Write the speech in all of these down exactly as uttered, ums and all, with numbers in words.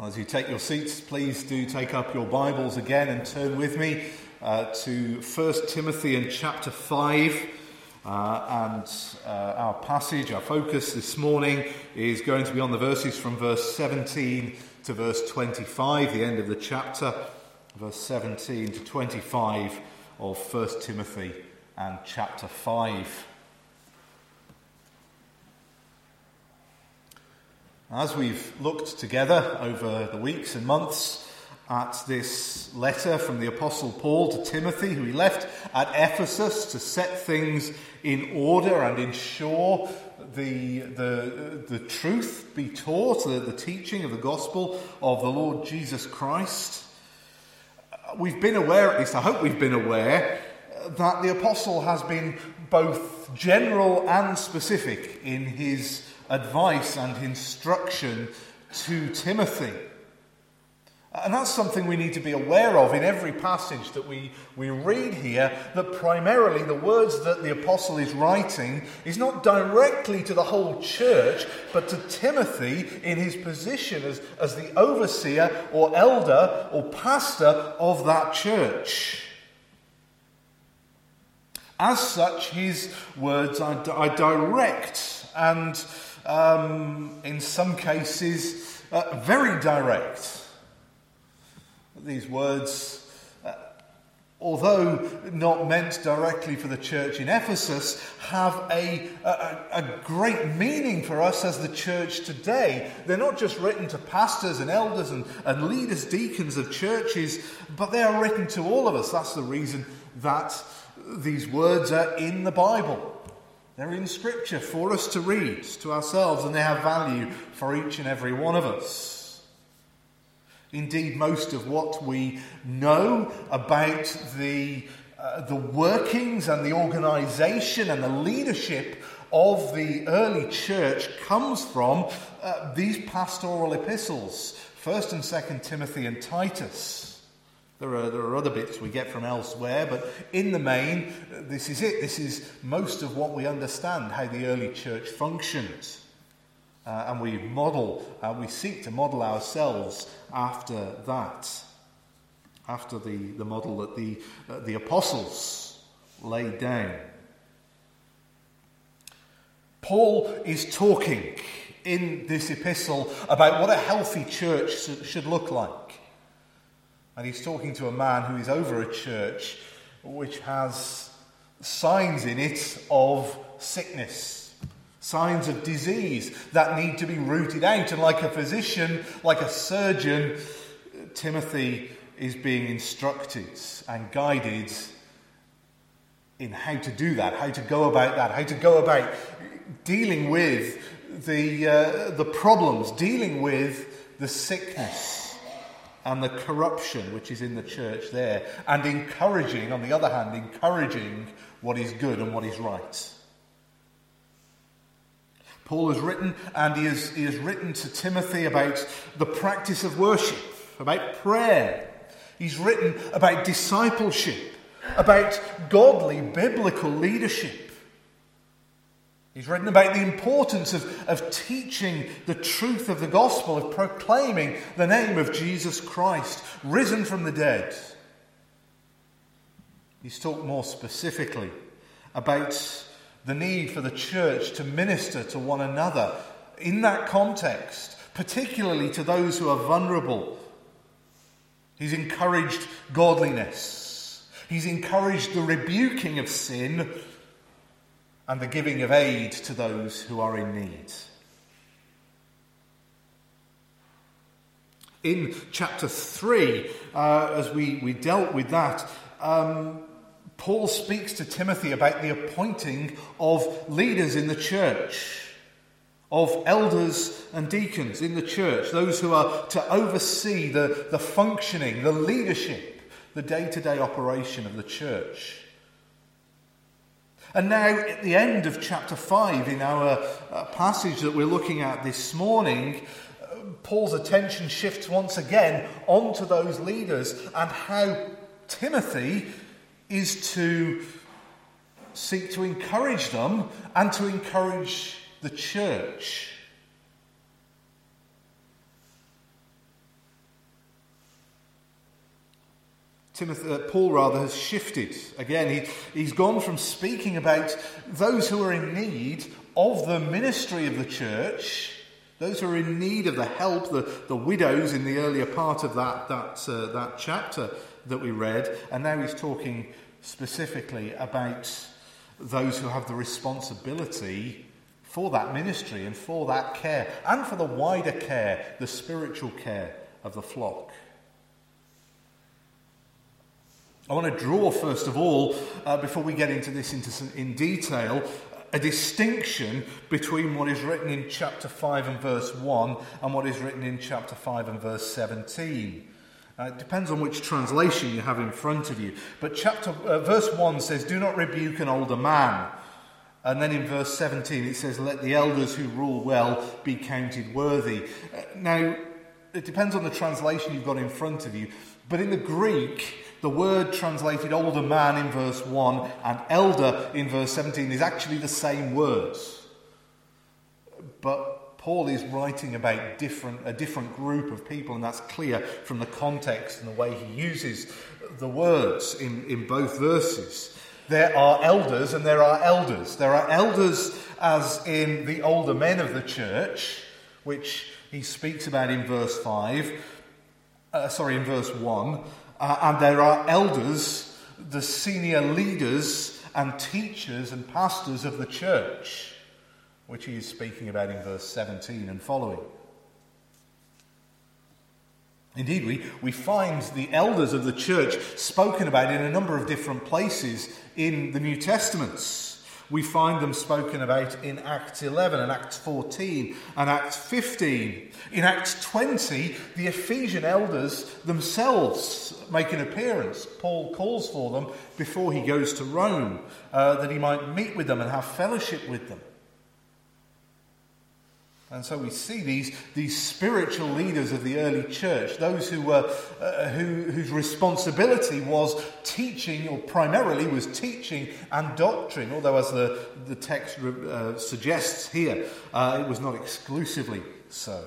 As you take your seats, please do take up your Bibles again and turn with me uh, to First Timothy in chapter five. Uh, and uh, our passage, our focus this morning is going to be on the verses from verse seventeen to verse twenty-five, the end of the chapter, verse seventeen to twenty-five of First Timothy and chapter five. As we've looked together over the weeks and months at this letter from the Apostle Paul to Timothy, who he left at Ephesus to set things in order and ensure the, the, the truth be taught, the, the teaching of the gospel of the Lord Jesus Christ, we've been aware, at least I hope we've been aware, that the Apostle has been both general and specific in his advice and instruction to Timothy. And that's something we need to be aware of in every passage that we, we read here, that primarily the words that the apostle is writing is not directly to the whole church, but to Timothy in his position as, as the overseer or elder or pastor of that church. As such, his words are, are direct and Um, in some cases, uh, very direct. These words, uh, although not meant directly for the church in Ephesus, have a, a, a great meaning for us as the church today. They're not just written to pastors and elders and, and leaders, deacons of churches, but they are written to all of us. That's the reason that these words are in the Bible. They're in Scripture for us to read to ourselves, and they have value for each and every one of us. Indeed, most of what we know about the, uh, the workings and the organisation and the leadership of the early church comes from uh, these pastoral epistles, First and Second Timothy and Titus. There are, there are other bits we get from elsewhere, but in the main, this is it. This is most of what we understand, how the early church functioned. Uh, and we model, uh, we seek to model ourselves after that, after the, the model that the, uh, the apostles laid down. Paul is talking in this epistle about what a healthy church should look like. And he's talking to a man who is over a church which has signs in it of sickness, signs of disease that need to be rooted out. And like a physician, like a surgeon, Timothy is being instructed and guided in how to do that, how to go about that, how to go about dealing with the, uh, the problems, dealing with the sickness and the corruption which is in the church there, and encouraging, on the other hand, encouraging what is good and what is right. Paul has written, and he has, he has written to Timothy about the practice of worship, about prayer. He's written about discipleship, about godly biblical leadership. He's written about the importance of, of teaching the truth of the gospel, of proclaiming the name of Jesus Christ, risen from the dead. He's talked more specifically about the need for the church to minister to one another in that context, particularly to those who are vulnerable. He's encouraged godliness. He's encouraged the rebuking of sin and the giving of aid to those who are in need. In chapter three, uh, as we, we dealt with that, um, Paul speaks to Timothy about the appointing of leaders in the church, of elders and deacons in the church, those who are to oversee the, the functioning, the leadership, the day-to-day operation of the church. And now, at the end of chapter five, in our uh, passage that we're looking at this morning, uh, Paul's attention shifts once again onto those leaders and how Timothy is to seek to encourage them and to encourage the church. Timothy, uh, Paul rather, has shifted. Again, he, he's gone from speaking about those who are in need of the ministry of the church, those who are in need of the help, the, the widows in the earlier part of that, that, uh, that chapter that we read, and now he's talking specifically about those who have the responsibility for that ministry and for that care, and for the wider care, the spiritual care of the flock. I want to draw, first of all, uh, before we get into this into some, in detail, a distinction between what is written in chapter five and verse one and what is written in chapter five and verse seventeen. Uh, it depends on which translation you have in front of you. But chapter uh, verse one says, "Do not rebuke an older man." And then in verse seventeen it says, "Let the elders who rule well be counted worthy." Uh, now, it depends on the translation you've got in front of you. But in the Greek, the word translated older man in verse one and elder in verse seventeen is actually the same words. But Paul is writing about different, a different group of people, and that's clear from the context and the way he uses the words in, in both verses. There are elders and there are elders. There are elders as in the older men of the church, which he speaks about in verse five, uh, sorry, in verse one. Uh, and there are elders, the senior leaders and teachers and pastors of the church, which he is speaking about in verse seventeen and following. Indeed, we, we find the elders of the church spoken about in a number of different places in the New Testaments. We find them spoken about in Acts eleven and Acts fourteen and Acts fifteen. In Acts twenty, the Ephesian elders themselves make an appearance. Paul calls for them before he goes to Rome, uh, that he might meet with them and have fellowship with them. And so we see these, these spiritual leaders of the early church, those who were uh, who, whose responsibility was teaching, or primarily was teaching and doctrine, although as the, the text uh, suggests here, uh, it was not exclusively so.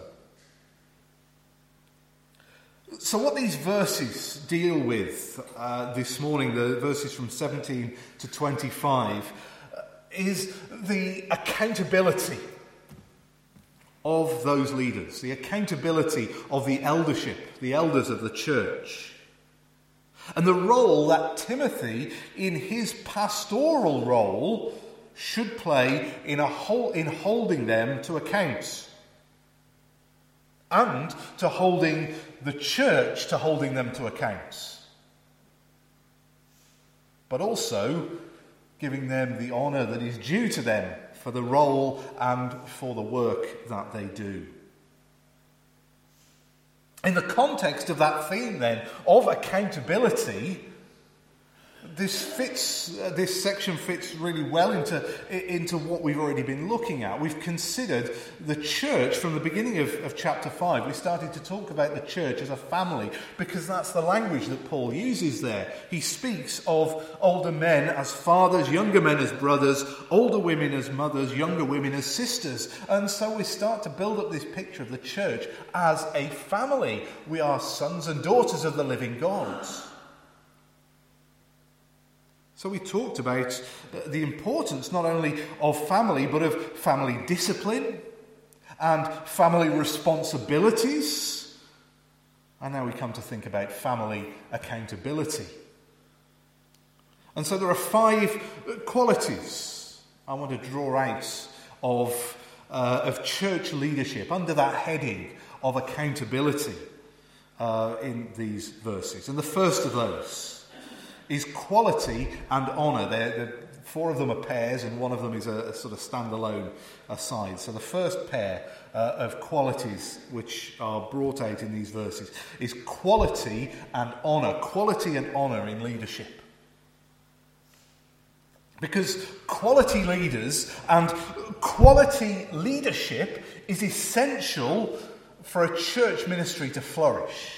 So what these verses deal with uh, this morning, the verses from seventeen to twenty-five, uh, is the accountability of those leaders, the accountability of the eldership, the elders of the church, and the role that Timothy, in his pastoral role, should play in a whole, in holding them to account, and to holding the church to holding them to account, but also giving them the honour that is due to them for the role and for the work that they do. In the context of that theme, then, of accountability, this fits. Uh, this section fits really well into into what we've already been looking at. We've considered the church from the beginning of, of chapter five. We started to talk about the church as a family because that's the language that Paul uses there. He speaks of older men as fathers, younger men as brothers, older women as mothers, younger women as sisters. And so we start to build up this picture of the church as a family. We are sons and daughters of the living God. So we talked about the importance not only of family, but of family discipline and family responsibilities. And now we come to think about family accountability. And so there are five qualities I want to draw out of, uh, of church leadership under that heading of accountability uh, in these verses. And the first of those is quality and honour. They're, they're, four of them are pairs and one of them is a, a sort of standalone aside. So the first pair uh, of qualities which are brought out in these verses is quality and honour. Quality and honour in leadership. Because quality leaders and quality leadership is essential for a church ministry to flourish.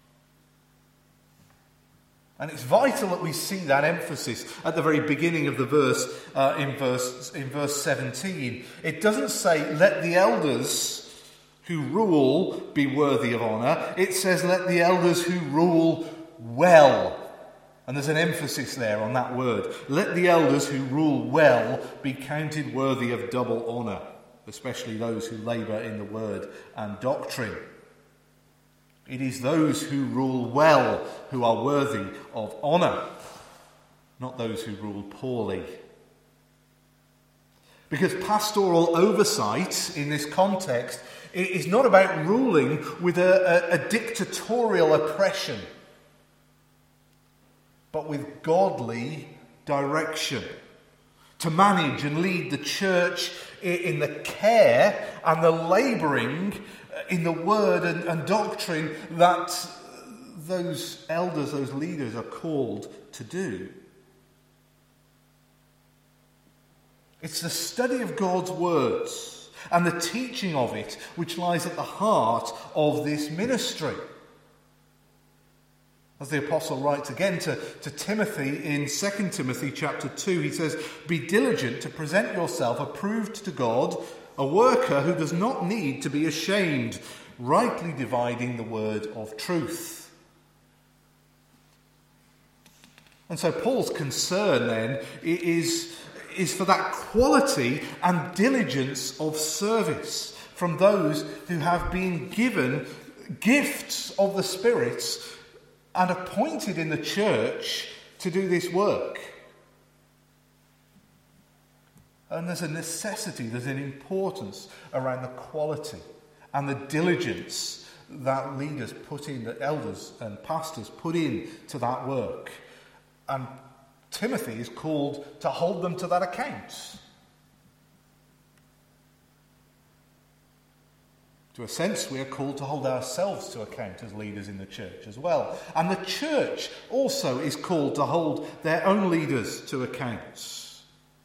And it's vital that we see that emphasis at the very beginning of the verse, uh, in verse in verse seventeen. It doesn't say, let the elders who rule be worthy of honour. It says, let the elders who rule well And there's an emphasis there on that word. Let the elders who rule well be counted worthy of double honour, especially those who labour in the word and doctrine. It is those who rule well who are worthy of honour, not those who rule poorly. Because pastoral oversight in this context is not about ruling with a, a, a dictatorial oppression, but with godly direction. To manage and lead the church in the care and the labouring in the word and, and doctrine that those elders, those leaders are called to do. It's the study of God's words and the teaching of it which lies at the heart of this ministry. As the apostle writes again to, to Timothy in Second Timothy chapter two, he says, "Be diligent to present yourself approved to God, a worker who does not need to be ashamed, rightly dividing the word of truth." And so Paul's concern then is, is for that quality and diligence of service from those who have been given gifts of the Spirit and appointed in the church to do this work. And there's a necessity, there's an importance around the quality and the diligence that leaders put in, that elders and pastors put in to that work. And Timothy is called to hold them to that account. To a sense, we are called to hold ourselves to account as leaders in the church as well. And the church also is called to hold their own leaders to account.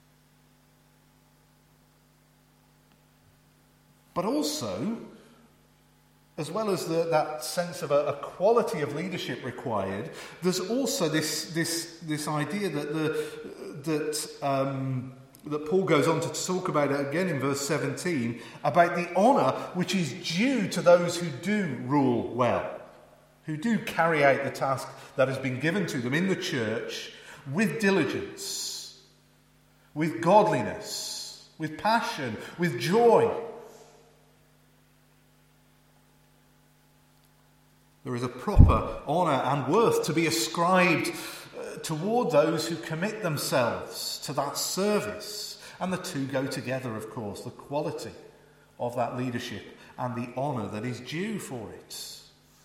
But also, as well as the, that sense of a, a quality of leadership required, there's also this this this idea that the that um, that Paul goes on to talk about it again in verse seventeen, about the honour which is due to those who do rule well, who do carry out the task that has been given to them in the church with diligence, with godliness, with passion, with joy. There is a proper honour and worth to be ascribed uh, toward those who commit themselves to that service. And the two go together, of course, the quality of that leadership and the honour that is due for it.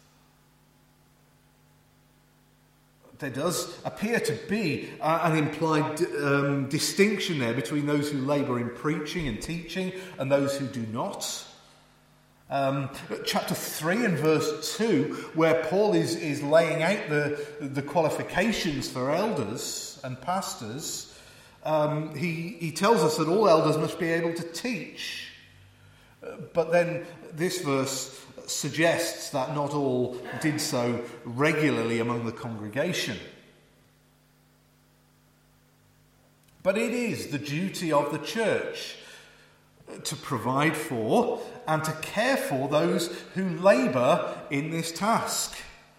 There does appear to be uh, an implied um, distinction there between those who labour in preaching and teaching and those who do not. Um, chapter three and verse two, where Paul is, is laying out the, the qualifications for elders and pastors, um, he, he tells us that all elders must be able to teach. Uh, but then this verse suggests that not all did so regularly among the congregation. But it is the duty of the church to provide for and to care for those who labour in this task.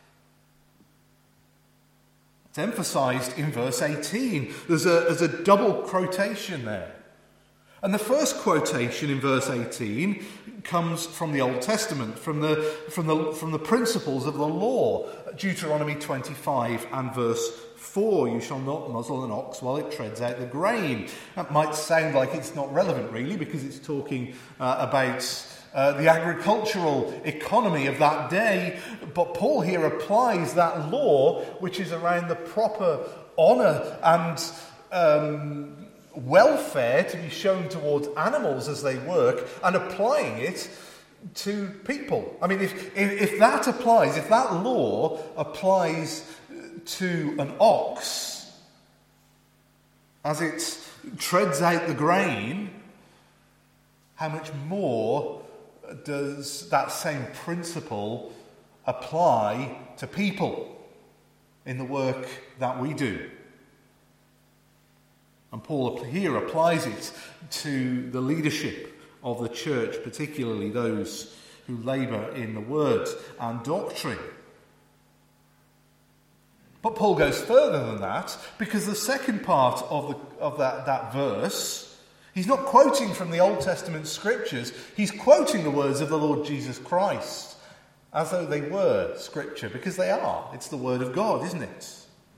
It's emphasised in verse eighteen. There's a, there's a double quotation there. And the first quotation in verse eighteen comes from the Old Testament, from the, from the, from the principles of the law, Deuteronomy twenty-five and verse four, "You shall not muzzle an ox while it treads out the grain." That might sound like it's not relevant really, because it's talking uh, about uh, the agricultural economy of that day. But Paul here applies that law, which is around the proper honour and um, welfare to be shown towards animals as they work, and applying it to people. I mean, if, if, if that applies, if that law applies to an ox as it treads out the grain, how much more does that same principle apply to people in the work that we do? And Paul here applies it to the leadership of the church, particularly those who labour in the word and doctrine. But Paul goes further than that, because the second part of, the, of that, that verse, he's not quoting from the Old Testament scriptures, he's quoting the words of the Lord Jesus Christ, as though they were scripture, because they are. It's the word of God, isn't it?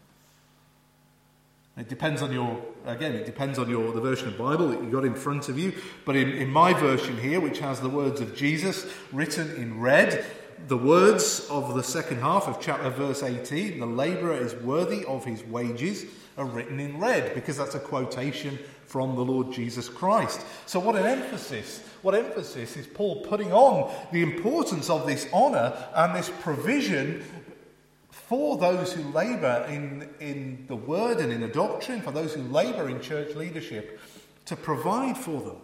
It depends on your, again, it depends on your the version of the Bible that you've got in front of you. But in, in my version here, which has the words of Jesus written in red, the words of the second half of chapter verse eighteen, the labourer is worthy of his wages, are written in red, because that's a quotation from the Lord Jesus Christ. So what an emphasis, what emphasis is Paul putting on the importance of this honour and this provision for those who labour in, in the word and in the doctrine, for those who labour in church leadership, to provide for them.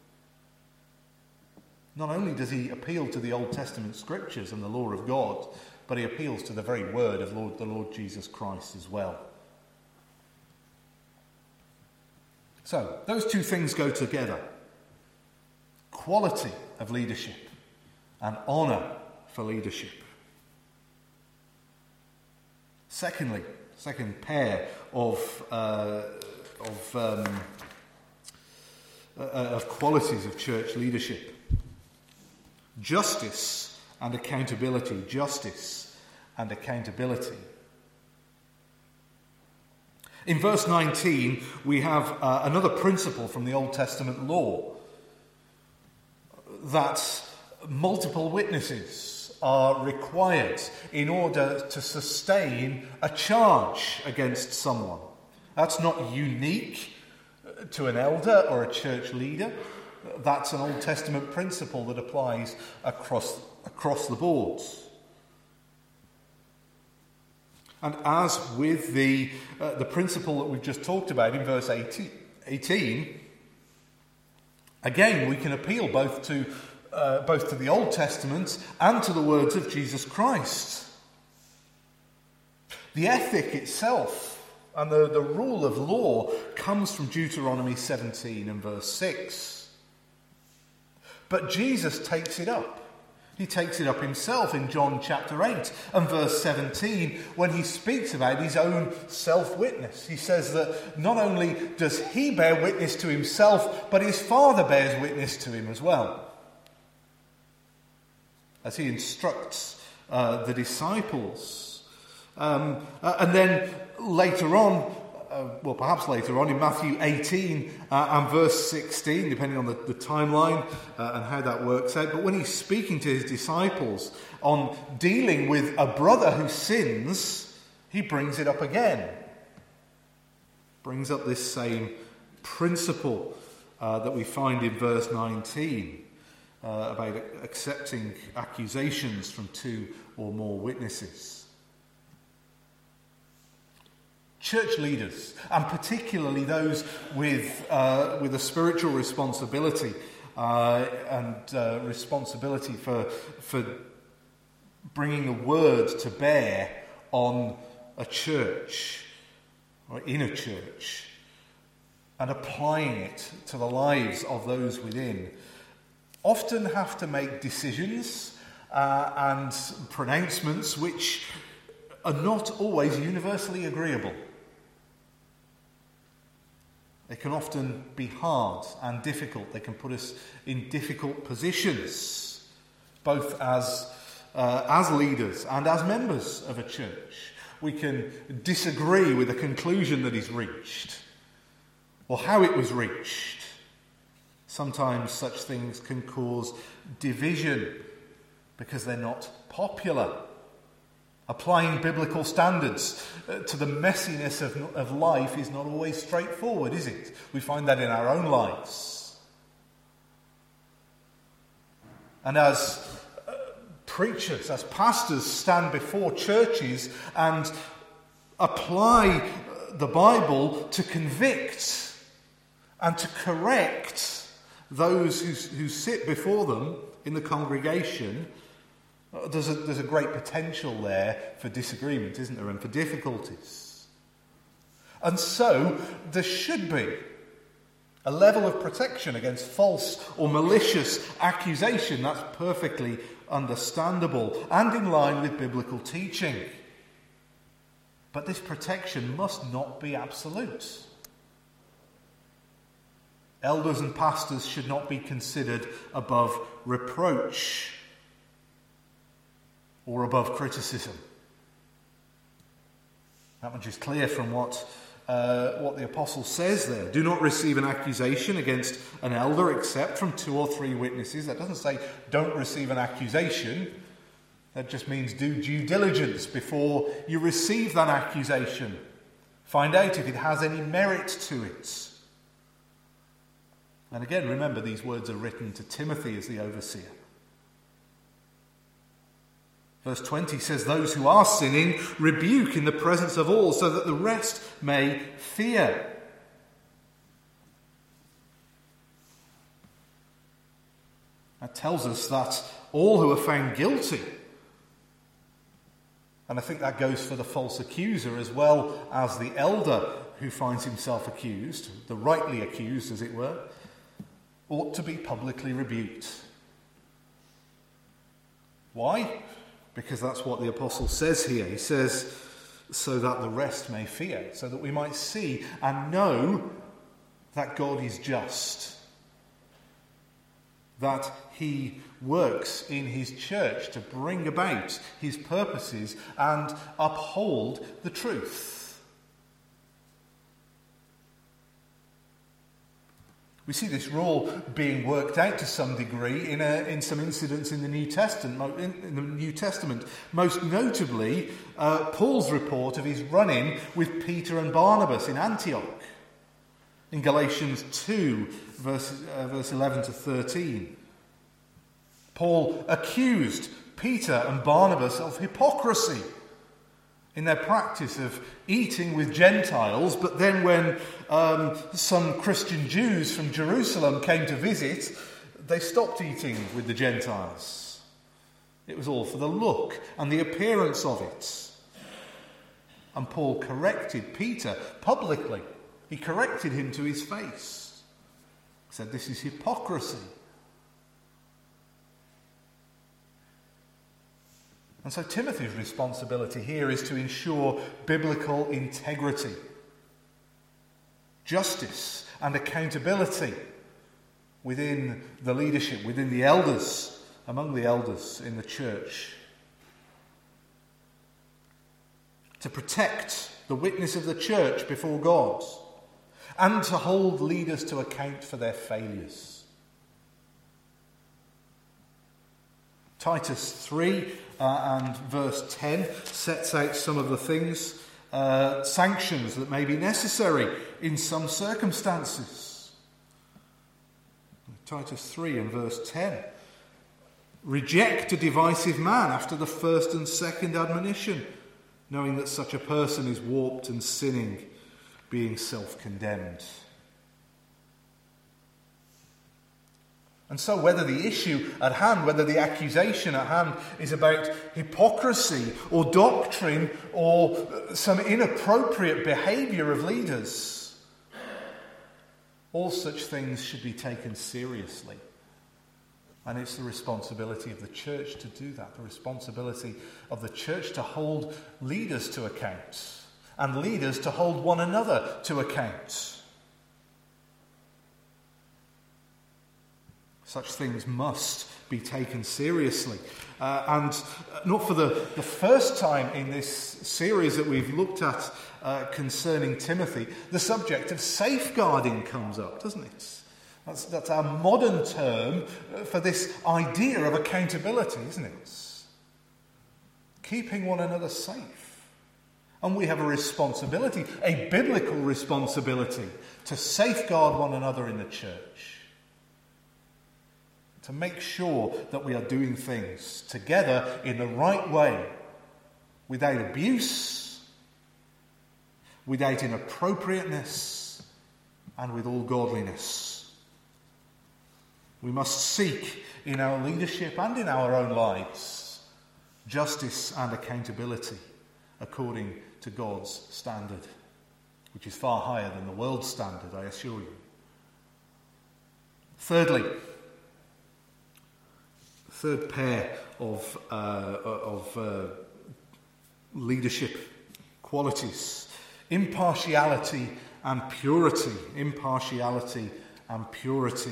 Not only does he appeal to the Old Testament scriptures and the law of God, but he appeals to the very word of Lord, the Lord Jesus Christ as well. So, those two things go together. Quality of leadership and honour for leadership. Secondly, second pair of uh, of, um, uh, of qualities of church leadership. Justice and accountability. Justice and accountability. In verse nineteen, we have uh, another principle from the Old Testament law, that multiple witnesses are required in order to sustain a charge against someone. That's not unique to an elder or a church leader. That's an Old Testament principle that applies across, across the board. And as with the, uh, the principle that we've just talked about in verse eighteen, again we can appeal both to Uh, both to the Old Testament and to the words of Jesus Christ. The ethic itself and the, the rule of law comes from Deuteronomy seventeen and verse six. But Jesus takes it up. He takes it up himself in John chapter eight and verse seventeen when he speaks about his own self-witness. He says that not only does he bear witness to himself, but his Father bears witness to him as well, as he instructs uh, the disciples. Um, uh, and then later on, uh, well perhaps later on in Matthew eighteen uh, and verse sixteen, depending on the, the timeline uh, and how that works out, but when he's speaking to his disciples on dealing with a brother who sins, he brings it up again. Brings up this same principle uh, that we find in verse nineteen. Uh, about accepting accusations from two or more witnesses. Church leaders, and particularly those with uh, with a spiritual responsibility uh, and uh, responsibility for for bringing the word to bear on a church or in a church and applying it to the lives of those within, often have to make decisions uh, and pronouncements which are not always universally agreeable. They can often be hard and difficult. They can put us in difficult positions, both as uh, as leaders and as members of a church. We can disagree with the conclusion that is reached or how it was reached. Sometimes such things can cause division because they're not popular. Applying biblical standards to the messiness of, of life is not always straightforward, is it? We find that in our own lives. And as uh, preachers, as pastors stand before churches and apply the Bible to convict and to correct those who, who sit before them in the congregation, there's a, there's a great potential there for disagreement, isn't there, and for difficulties. And so there should be a level of protection against false or malicious accusation. That's perfectly understandable and in line with biblical teaching. But this protection must not be absolute. Elders and pastors should not be considered above reproach or above criticism. That much is clear from what, uh, what the apostle says there. Do not receive an accusation against an elder except from two or three witnesses. That doesn't say don't receive an accusation. That just means do due diligence before you receive that accusation. Find out if it has any merit to it. And again, remember, these words are written to Timothy as the overseer. Verse twenty says, those who are sinning rebuke in the presence of all, so that the rest may fear. That tells us that all who are found guilty, and I think that goes for the false accuser as well as the elder who finds himself accused, the rightly accused as it were, ought to be publicly rebuked. Why? Because that's what the apostle says here. He says, so that the rest may fear, so that we might see and know that God is just, that he works in his church to bring about his purposes and uphold the truth. We see this rule being worked out to some degree in, a, in some incidents in the New Testament. In, in the New Testament, most notably, uh, Paul's report of his run-in with Peter and Barnabas in Antioch, in Galatians two, verse, uh, verse eleven to thirteen. Paul accused Peter and Barnabas of hypocrisy in their practice of eating with Gentiles, but then when um, some Christian Jews from Jerusalem came to visit, they stopped eating with the Gentiles. It was all for the look and the appearance of it. And Paul corrected Peter publicly. He corrected him to his face. He said, this is hypocrisy. And so Timothy's responsibility here is to ensure biblical integrity, justice and accountability within the leadership, within the elders, among the elders in the church. To protect the witness of the church before God and to hold leaders to account for their failures. Titus three uh, and verse ten sets out some of the things, uh, sanctions that may be necessary in some circumstances. Titus three and verse ten. Reject a divisive man after the first and second admonition, knowing that such a person is warped and sinning, being self-condemned. And so whether the issue at hand, whether the accusation at hand is about hypocrisy or doctrine or some inappropriate behaviour of leaders, all such things should be taken seriously. And it's the responsibility of the church to do that, the responsibility of the church to hold leaders to account and leaders to hold one another to account. Such things must be taken seriously. Uh, and not for the, the first time in this series that we've looked at uh, concerning Timothy, the subject of safeguarding comes up, doesn't it? That's, that's our modern term for this idea of accountability, isn't it? Keeping one another safe. And we have a responsibility, a biblical responsibility, to safeguard one another in the church. To make sure that we are doing things together in the right way, without abuse, without inappropriateness, and with all godliness. We must seek in our leadership and in our own lives justice and accountability according to God's standard, which is far higher than the world's standard, I assure you. Thirdly, third pair of, uh, of uh, leadership qualities: impartiality and purity. Impartiality and purity.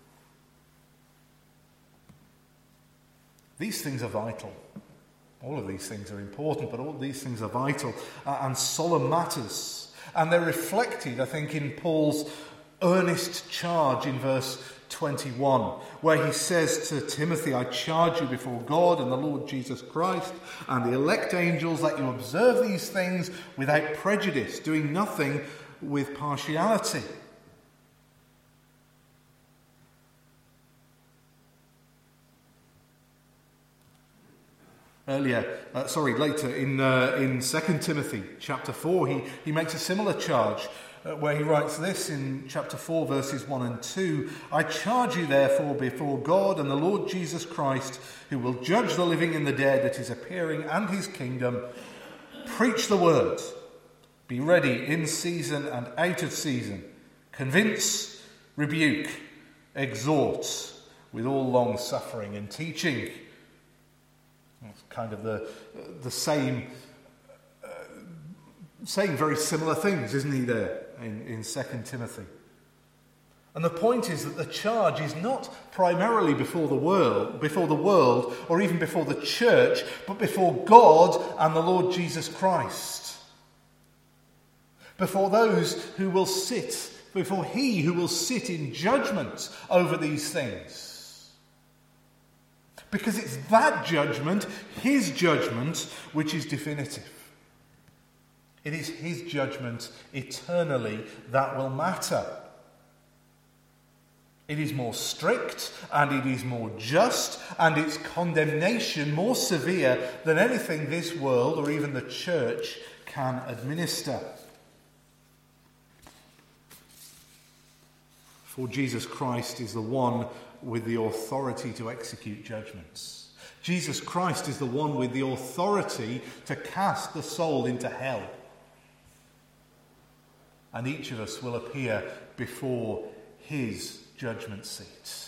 These things are vital. All of these things are important, but all of these things are vital uh, and solemn matters. And they're reflected, I think, in Paul's earnest charge in verse twenty-one, where he says to Timothy, I charge you before God and the Lord Jesus Christ and the elect angels that you observe these things without prejudice, doing nothing with partiality. Earlier, uh, sorry, later in uh, in Second Timothy chapter four, he, he makes a similar charge uh, where he writes this in chapter four, verses one and two. I charge you therefore before God and the Lord Jesus Christ, who will judge the living and the dead at his appearing and his kingdom. Preach the word. Be ready in season and out of season. Convince, rebuke, exhort with all long suffering and teaching. It's kind of the the same, uh, saying very similar things, isn't he, there in, in Second Timothy? And the point is that the charge is not primarily before the world, before the world, or even before the church, but before God and the Lord Jesus Christ. Before those who will sit, before he who will sit in judgment over these things. Because it's that judgment, his judgment, which is definitive. It is his judgment eternally that will matter. It is more strict and it is more just and its condemnation more severe than anything this world or even the church can administer. For Jesus Christ is the one with the authority to execute judgments. Jesus Christ is the one with the authority to cast the soul into hell. And each of us will appear before his judgment seat.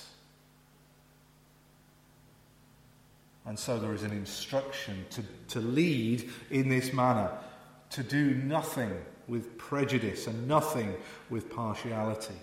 And so there is an instruction to, to lead in this manner, to do nothing with prejudice and nothing with partiality.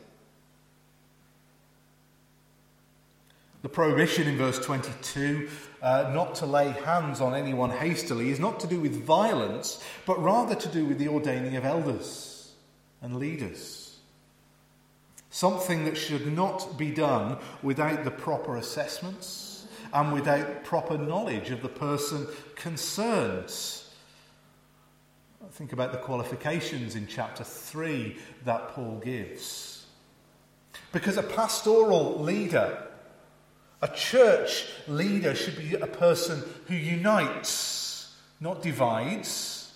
The prohibition in verse twenty-two, uh, not to lay hands on anyone hastily, is not to do with violence, but rather to do with the ordaining of elders and leaders. Something that should not be done without the proper assessments and without proper knowledge of the person concerned. Think about the qualifications in chapter three that Paul gives. Because a pastoral leader, a church leader, should be a person who unites, not divides,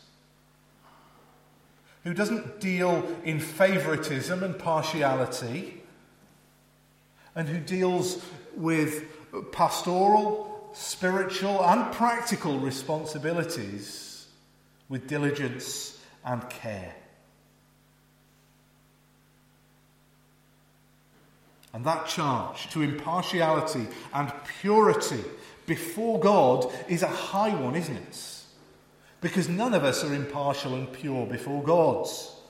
who doesn't deal in favoritism and partiality, and who deals with pastoral, spiritual, and practical responsibilities with diligence and care. And that charge to impartiality and purity before God is a high one, isn't it? Because none of us are impartial and pure before God.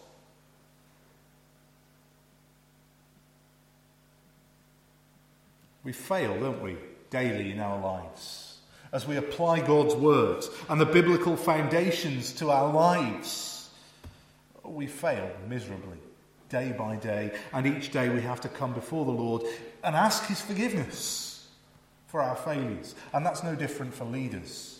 We fail, don't we, daily in our lives, as we apply God's words and the biblical foundations to our lives. We fail miserably. Day by day, and each day we have to come before the Lord and ask his forgiveness for our failures. And that's no different for leaders.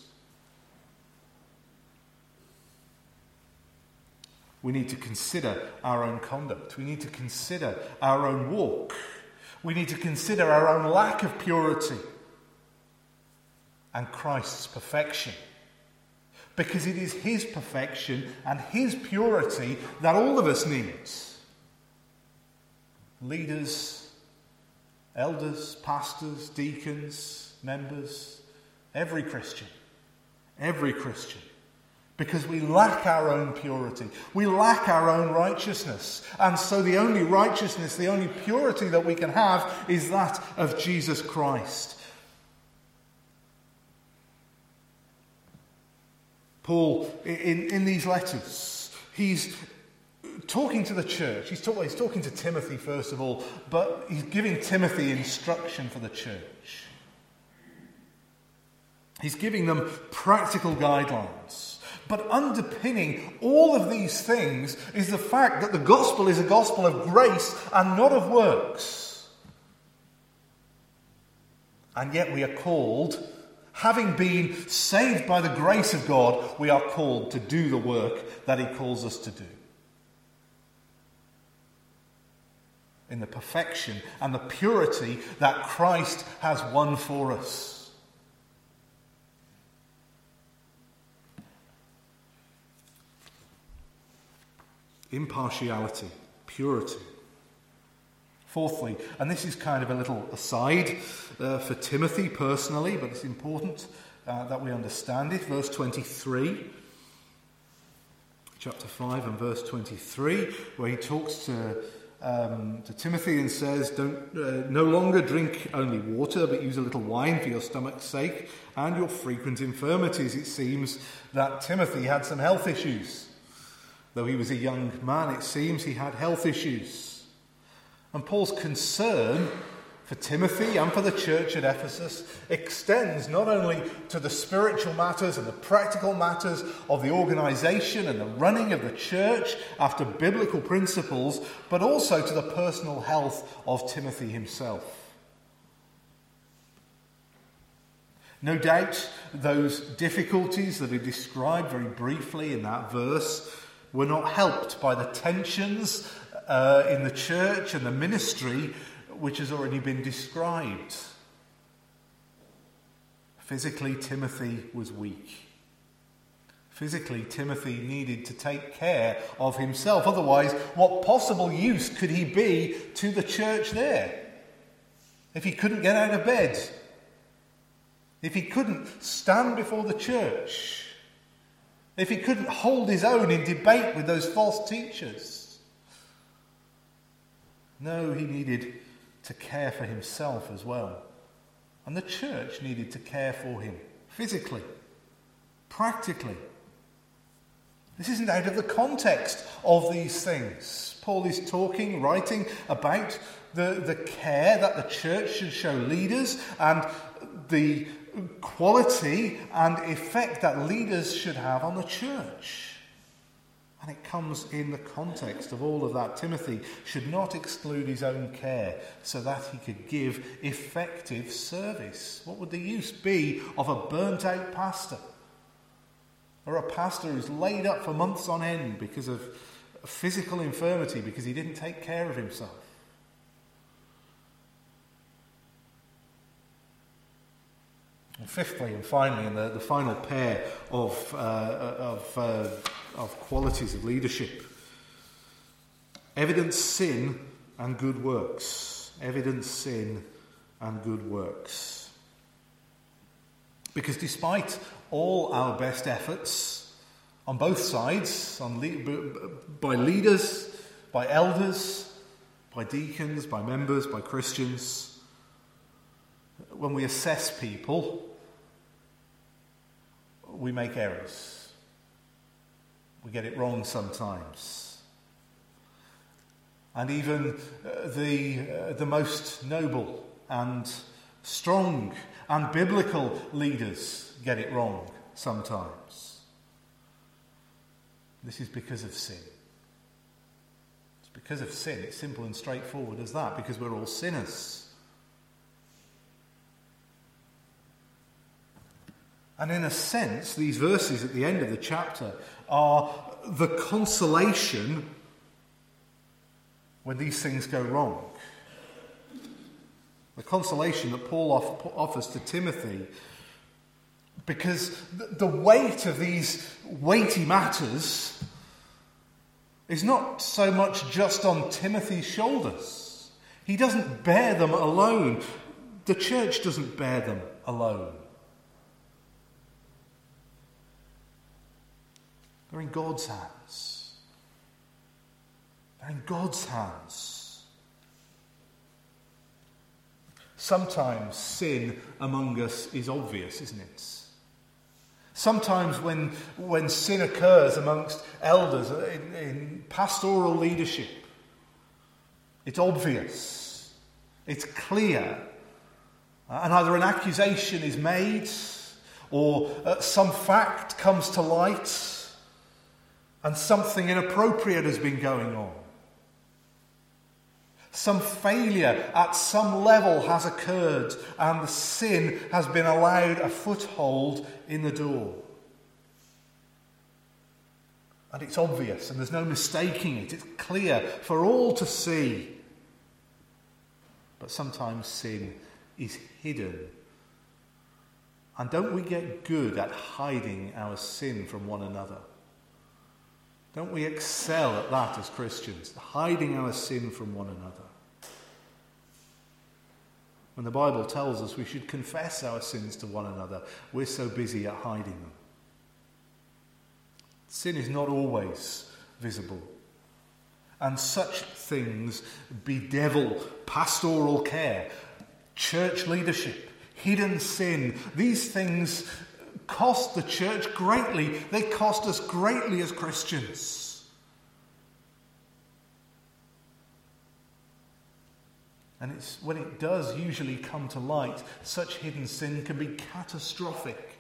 We need to consider our own conduct. We need to consider our own walk. We need to consider our own lack of purity and Christ's perfection. Because it is his perfection and his purity that all of us need. Leaders, elders, pastors, deacons, members, every Christian, every Christian, because we lack our own purity, we lack our own righteousness, and so the only righteousness, the only purity that we can have is that of Jesus Christ. Paul, in, in these letters, he's talking to the church. He's, talk, he's talking to Timothy, first of all, but he's giving Timothy instruction for the church. He's giving them practical guidelines. But underpinning all of these things is the fact that the gospel is a gospel of grace and not of works. And yet we are called, having been saved by the grace of God, we are called to do the work that he calls us to do. In the perfection and the purity that Christ has won for us. Impartiality, purity. Fourthly, and this is kind of a little aside uh, for Timothy personally, but it's important uh, that we understand it. Verse twenty-three, chapter five and verse twenty-three, where he talks to, um, to Timothy and says, "Don't uh, no longer drink only water, but use a little wine for your stomach's sake and your frequent infirmities." It seems that Timothy had some health issues. Though he was a young man, it seems he had health issues. And Paul's concern for Timothy and for the church at Ephesus extends not only to the spiritual matters and the practical matters of the organisation and the running of the church after biblical principles, but also to the personal health of Timothy himself. No doubt those difficulties that are described very briefly in that verse were not helped by the tensions uh, in the church and the ministry which has already been described. Physically, Timothy was weak. Physically, Timothy needed to take care of himself. Otherwise, what possible use could he be to the church there? If he couldn't get out of bed, if he couldn't stand before the church, if he couldn't hold his own in debate with those false teachers. No, he needed to care for himself as well. And the church needed to care for him physically, practically. This isn't out of the context of these things. Paul is talking, writing about the, the care that the church should show leaders and the quality and effect that leaders should have on the church. And it comes in the context of all of that. Timothy should not exclude his own care so that he could give effective service. What would the use be of a burnt out pastor? Or a pastor who's laid up for months on end because of physical infirmity, because he didn't take care of himself? And fifthly and finally, in the, the final pair of, uh, of, uh, of qualities of leadership, evidence sin and good works. Evidence sin and good works. Because despite all our best efforts on both sides, on le- by leaders, by elders, by deacons, by members, by Christians, when we assess people, we make errors. We get it wrong sometimes. And even uh, the, uh, the most noble and strong and biblical leaders get it wrong sometimes. This is because of sin. It's because of sin. It's simple and straightforward as that, because we're all sinners. And in a sense, these verses at the end of the chapter are the consolation when these things go wrong. The consolation that Paul off- offers to Timothy, because the weight of these weighty matters is not so much just on Timothy's shoulders. He doesn't bear them alone. The church doesn't bear them alone. They're in God's hands. They're in God's hands. Sometimes sin among us is obvious, isn't it? Sometimes when, when sin occurs amongst elders in, in pastoral leadership, it's obvious, it's clear, and either an accusation is made or uh, some fact comes to light and something inappropriate has been going on. Some failure at some level has occurred and the sin has been allowed a foothold in the door. And it's obvious and there's no mistaking it. It's clear for all to see. But sometimes sin is hidden. And don't we get good at hiding our sin from one another? Don't we excel at that as Christians, hiding our sin from one another? When the Bible tells us we should confess our sins to one another, we're so busy at hiding them. Sin is not always visible. And such things bedevil pastoral care, church leadership, hidden sin. These things cost the church greatly. They cost us greatly as Christians. And it's when it does usually come to light, such hidden sin can be catastrophic.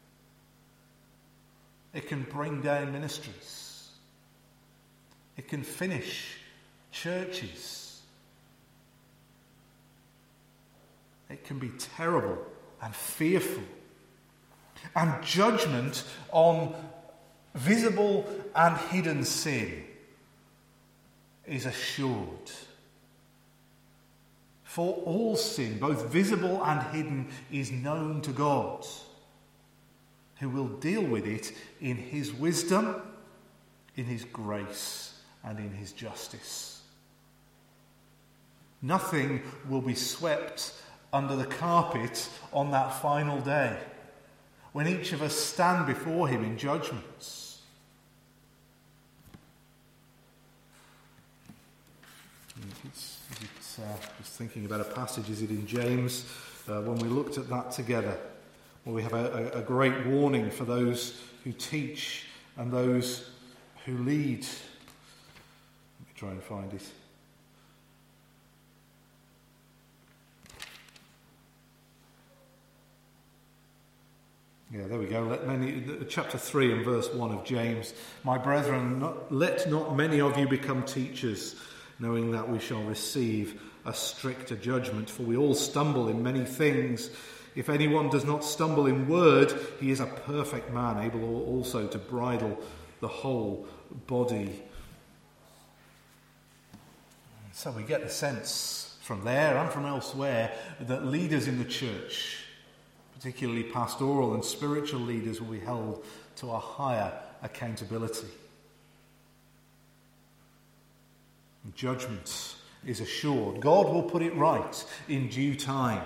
It can bring down ministries. It can finish churches. It can be terrible and fearful. And judgment on visible and hidden sin is assured. For all sin, both visible and hidden, is known to God, who will deal with it in his wisdom, in his grace, and in his justice. Nothing will be swept under the carpet on that final day, when each of us stand before him in judgments. It's, it's, uh, just thinking about a passage, is it in James, uh, when we looked at that together, where we have a, a, a great warning for those who teach and those who lead. Let me try and find it. Yeah, there we go. Let many, chapter three and verse one of James. My brethren, not, let not many of you become teachers, knowing that we shall receive a stricter judgment. For we all stumble in many things. If anyone does not stumble in word, he is a perfect man, able also to bridle the whole body. So we get the sense from there and from elsewhere that leaders in the church, particularly pastoral and spiritual leaders, will be held to a higher accountability. Judgment is assured. God will put it right in due time.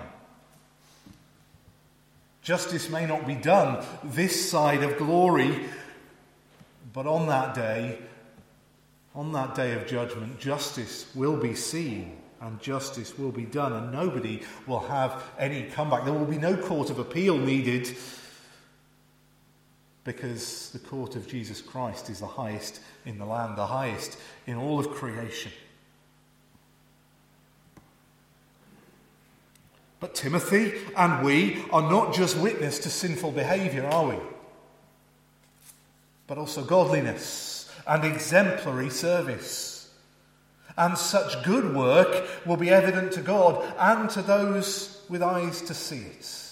Justice may not be done this side of glory, but on that day, on that day of judgment, justice will be seen. And justice will be done, and nobody will have any comeback. There will be no court of appeal needed, because the court of Jesus Christ is the highest in the land, the highest in all of creation. But Timothy and we are not just witness to sinful behaviour, are we? But also godliness and exemplary service. And such good work will be evident to God and to those with eyes to see it.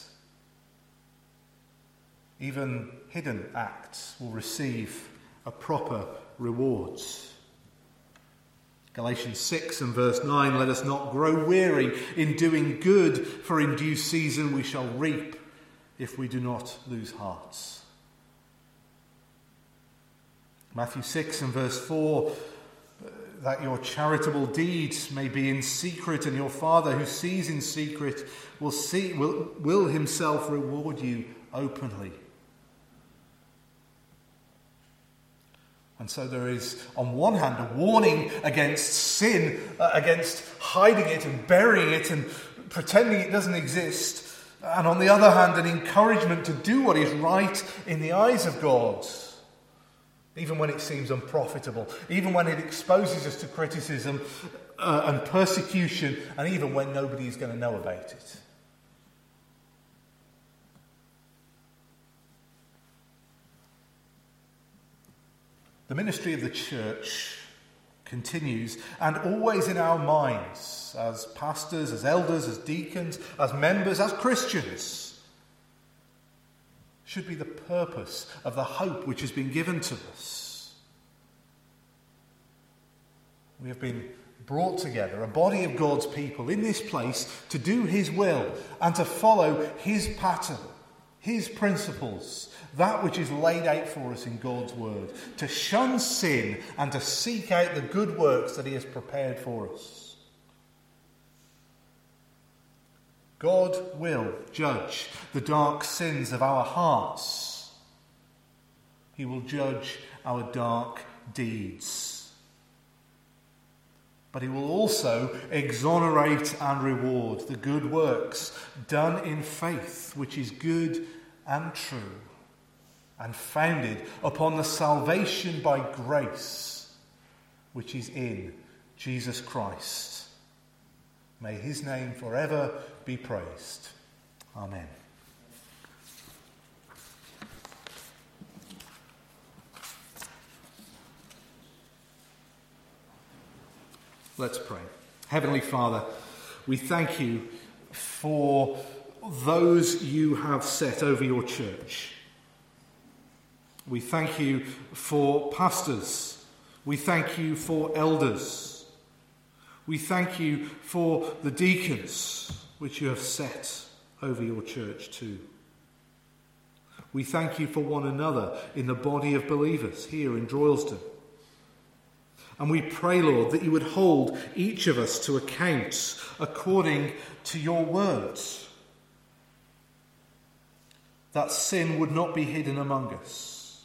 Even hidden acts will receive a proper reward. Galatians six and verse nine, let us not grow weary in doing good, for in due season we shall reap if we do not lose hearts. Matthew six and verse four, that your charitable deeds may be in secret, and your Father who sees in secret will see will, will himself reward you openly. And so there is, on one hand, a warning against sin, uh, against hiding it and burying it and pretending it doesn't exist. and on the other hand, an encouragement to do what is right in the eyes of God, even when it seems unprofitable, even when it exposes us to criticism uh, and persecution, and even when nobody is going to know about it. The ministry of the church continues, and always in our minds, as pastors, as elders, as deacons, as members, as Christians, should be the purpose of the hope which has been given to us. We have been brought together, a body of God's people in this place, to do his will and to follow his pattern, his principles, that which is laid out for us in God's word, to shun sin and to seek out the good works that he has prepared for us. God will judge the dark sins of our hearts. He will judge our dark deeds. But he will also exonerate and reward the good works done in faith, which is good and true, and founded upon the salvation by grace, which is in Jesus Christ. May his name forever be praised. Amen. Let's pray. Heavenly Father, we thank you for those you have set over your church. We thank you for pastors. We thank you for elders. We thank you for the deacons which you have set over your church too. We thank you for one another in the body of believers here in Droylsden. And we pray, Lord, that you would hold each of us to account according to your words, that sin would not be hidden among us,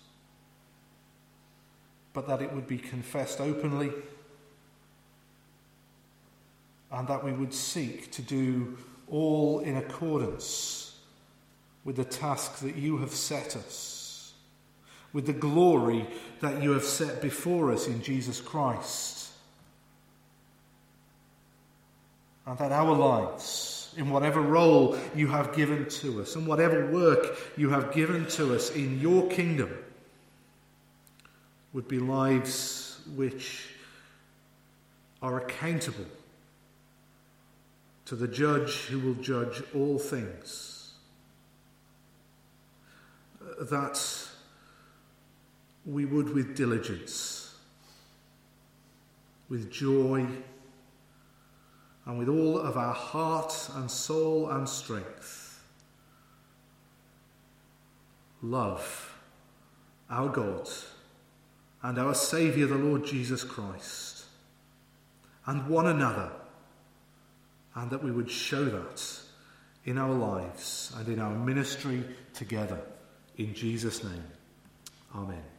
but that it would be confessed openly, and that we would seek to do all in accordance with the task that you have set us, with the glory that you have set before us in Jesus Christ, and that our lives, in whatever role you have given to us, and whatever work you have given to us in your kingdom, would be lives which are accountable to the judge who will judge all things. That we would with diligence, with joy, and with all of our heart and soul and strength, love our God and our Saviour, the Lord Jesus Christ, and one another, and that we would show that in our lives and in our ministry together. In Jesus' name, amen.